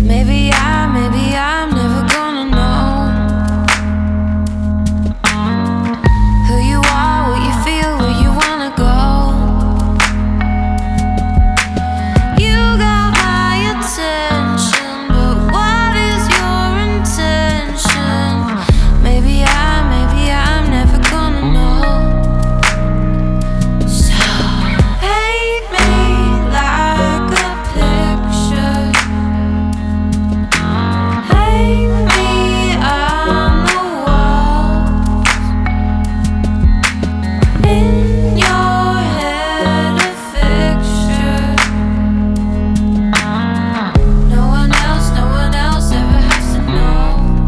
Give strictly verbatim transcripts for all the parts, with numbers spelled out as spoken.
Maybe I, maybe I'm never gonna know who you are, what you feel, where you wanna go. You got my attention, but what is your intention? Maybe I, maybe I'm never gonna know. So paint me like a picture. Hang me on the wall. In your head a fixture. No one else, no one else ever has to know.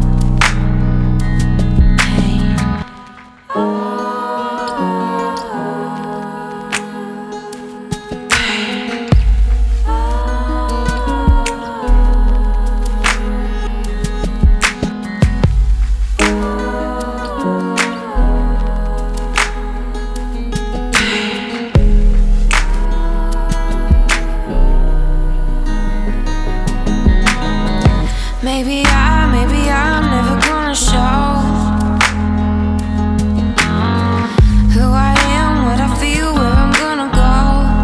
Pain. Oh. Pain. Maybe I, maybe I'm never gonna show who I am, what I feel, where I'm gonna go.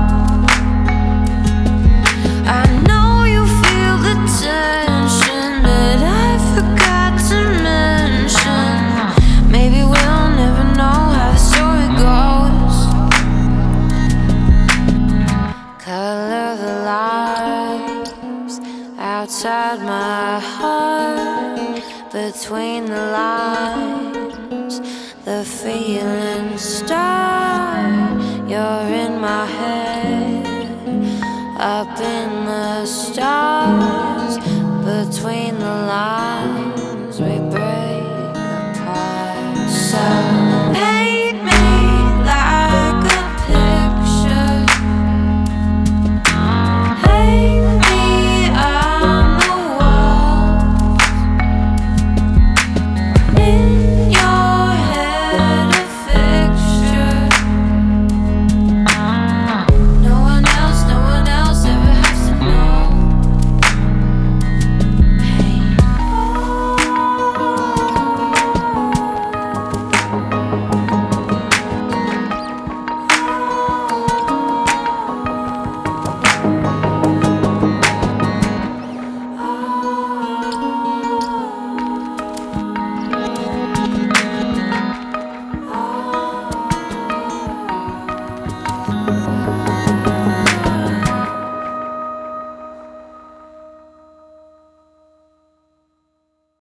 I know you feel the tension that I forgot to mention. Maybe we'll never know how the story goes. Color the lights outside my heart, between the lines, the feelings start. You're in my head, up in the stars, between the lines.